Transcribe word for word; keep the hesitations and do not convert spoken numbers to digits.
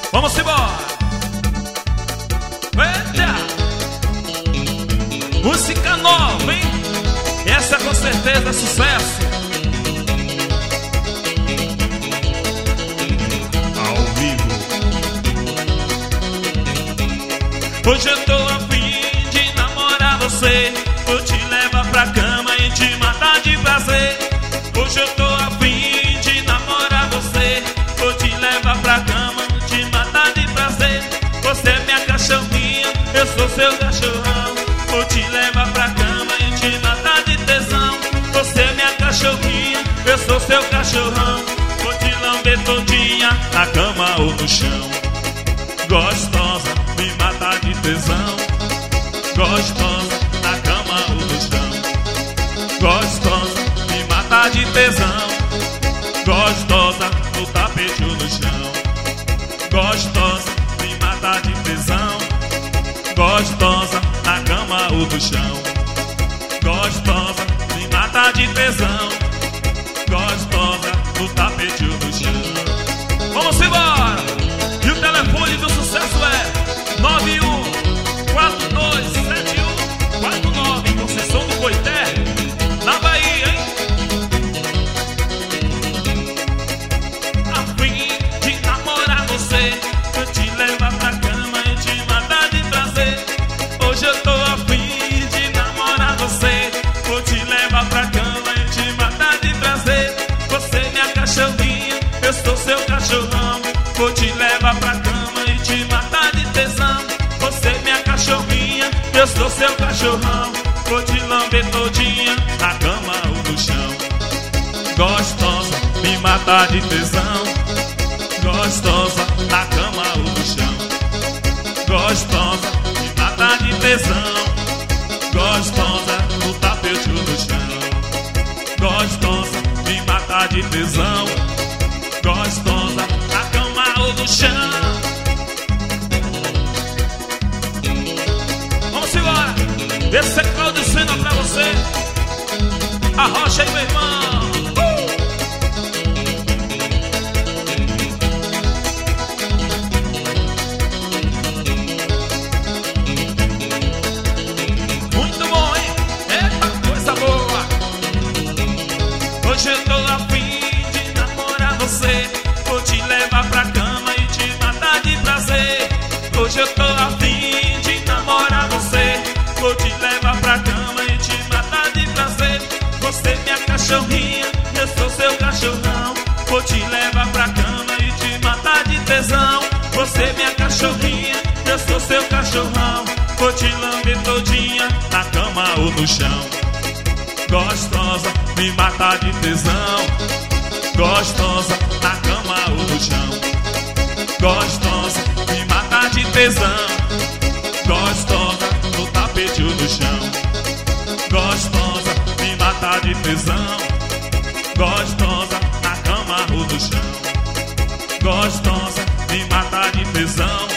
Vamos embora. Eita! Música nova, hein? Essa com certeza é sucesso. Ao vivo. Hoje eu tô a fim de namorar você. Vou te levar pra cama e te matar de prazer. Hoje eu tô a fim de namorar você. Vou te levar pra cama e te matar de prazer. Você é minha cachorrinha, eu sou seu cachorrão. Vou te levar pra cama e te matar de tesão. Você é minha cachorrinha, eu sou seu cachorrão. Vou te lamber todinha, na cama ou no chão. Gostosa, me matar de tesão. Gostosa, na cama ou no chão. Gostosa, me matar de tesão. Gostosa, no tapete ou no chão. Gostosa, me matar de tesão. Gostosa, na cama ou no chão. Gostosa, me matar de tesão. Gostosa, no tapete ou no chão. Vamos embora! E o telefone do sucesso é nove um quatro dois sete um quatro nove, Conceição do Coité, na Bahia, hein? A fim de namorar você, eu te levar pra cama e te matar de prazer. Hoje eu tô a fim de namorar você. Vou te levar pra cama e te matar de prazer. Você é minha cachorrinha, eu sou seu cachorrão. Vou te levar pra cama e te matar de tesão. Você é minha cachorrinha, eu sou seu cachorrão. Vou te lamber todinha, na cama ou no chão. Gostosa, me matar de tesão. Gostosa, na cama ou no chão. Gostosa, me matar de tesão. Gostosa, no tapete ou no chão. Gostosa, me matar de tesão. Gostosa, na cama ou no chão. Vamos embora. Esse é Claudio Sena pra você. Arrocha aí, meu irmão. Muito bom, hein? Eita, coisa boa. Hoje eu tô a fim de namorar você. Vou te levar pra cama e te matar de prazer. Hoje eu tô a fim de namorar você. Vou te levar pra cama e te matar de prazer. Você é minha cachorrinha, eu sou seu cachorrão. Vou te levar pra cama e te matar de tesão. Você é minha cachorrinha, eu sou seu cachorrão. Vou te lamber todinha, na cama ou no chão. Gostosa, me matar de tesão. Gostosa, na cama ou no chão. Gostosa, me matar de tesão. Gostosa, no tapete ou no chão. Gostosa, me matar de tesão. Gostosa, na cama ou no chão. Gostosa, me matar de tesão.